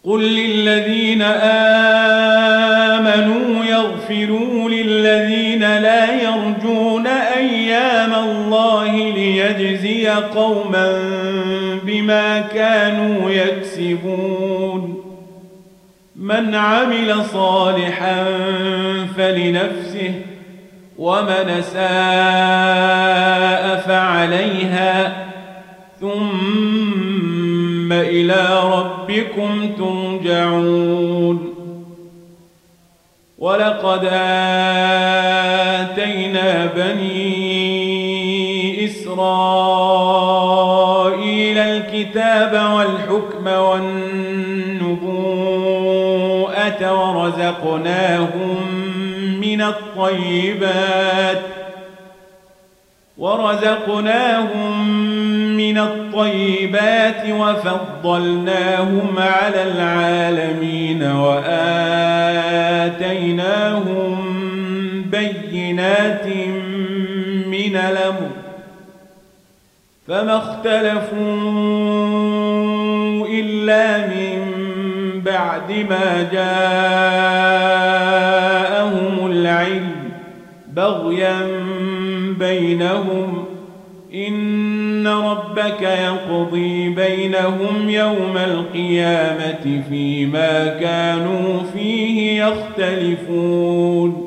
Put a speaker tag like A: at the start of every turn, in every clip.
A: قل للذين آمنوا يغفروا للذين لا يرجون أيام الله ليجزي قوما بما كانوا يكسبون من عمل صالحا فلنفسه ومن أساء فعليها ثم إلى ربكم ترجعون ولقد آتينا بني إسرائيل الكتاب والحكم والنبوءة ورزقناهم من الطيبات وفضلناهم على العالمين وآتيناهم بينات من الأمر فما اختلفوا إلا من بعد ما جاءهم العلم بغيا بينهم إن ربك يقضي بينهم يوم القيامة فيما كانوا فيه يختلفون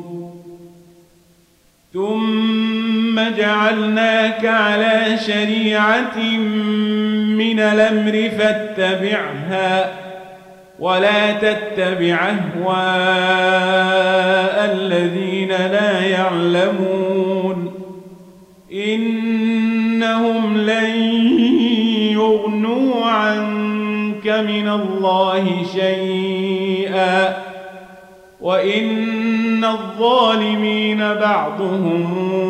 A: ثم جعلناك على شريعة من الأمر فاتبعها ولا تتبع أهواء الذين لا يعلمون إنهم لن يغنوا عنك من الله شيئا وإن الظالمين بعضهم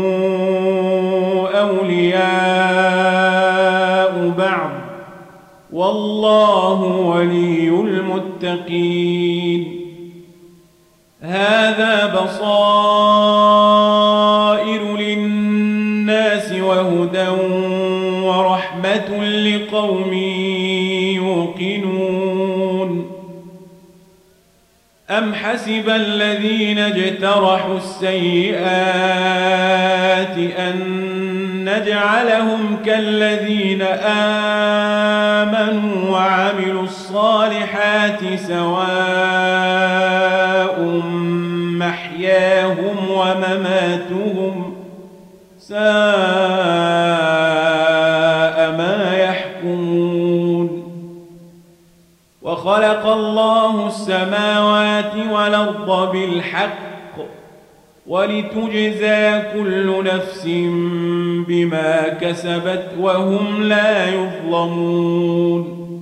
A: أولياء بعض والله ولي المتقين هذا بصائر للناس وهدى ورحمة لقوم يوقنون أم حسب الذين اجترحوا السيئات أن نجعلهم كالذين آمنوا وعملوا الصالحات سواء محياهم ومماتهم ساء ما يحكمون وخلق الله السماوات والأرض بالحق ولتجزى كل نفس بما كسبت وهم لا يظلمون